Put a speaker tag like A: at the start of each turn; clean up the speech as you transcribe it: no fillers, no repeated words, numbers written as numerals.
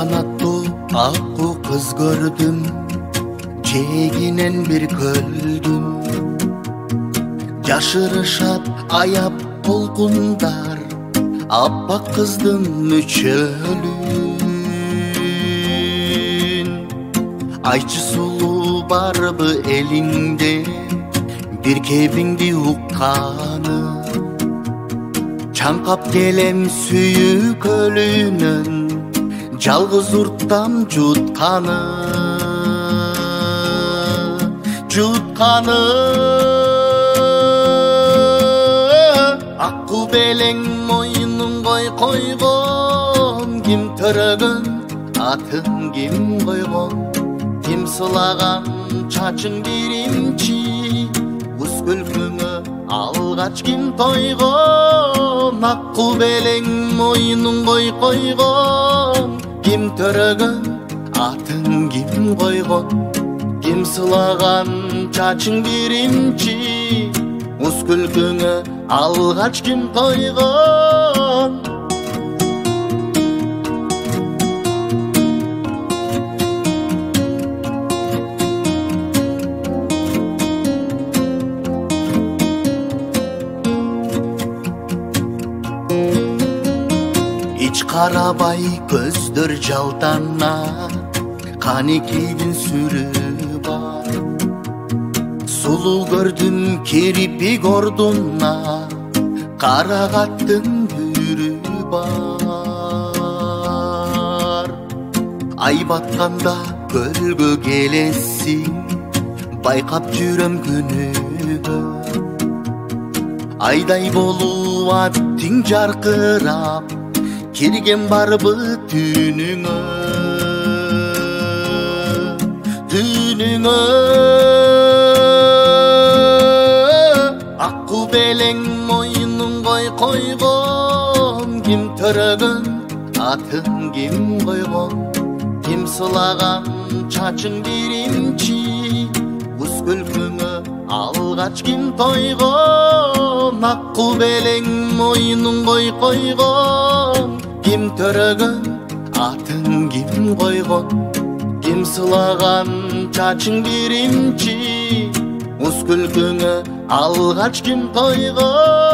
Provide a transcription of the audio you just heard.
A: канаттуу акку кыз көрдүм, жээгинен бир көлдүм. Жашырышат аяп толкундар, аппак кыздын мүчөлүн. Айчы сулуу барбы элиңде, бир кебиңди укканы. Чаңкап келем сүйүү көлүнөн, жалгыз урттам жутканы. Акку белең мойнун койгон, ким төрөгөн атын ким койгон. Ким сылаган чачың биримчи, уз күлкүңө алгач ким тойгон. Акку белең мойнун койгон, ким төрөгөн атын ким койгон. Ким сылаган чачың биримчи, уз күлкүңө алгач ким тойгон. Ич карабай көздөр жалтанат, канекейдин сүрү бар. Сулуу көрдүм кирпик ордуна, карагаттын бүрү бар. Ай батканда көлгө келесиң, байкап жүрөм күнүгө. Айдай болуп аттың жаркырап, кирген барбы түнүңө. Акку белең мойнун койгон, ким төрөгөн атын ким койгон. Ким сылаган чачың биримчи, уз күлкүңө алгач ким тойгон. Акку белең мойнун койгон, ким төрөгөн атын ким койгон. Ким сылаган чачың биримчи, уз күлкүңө алгач ким тойгон.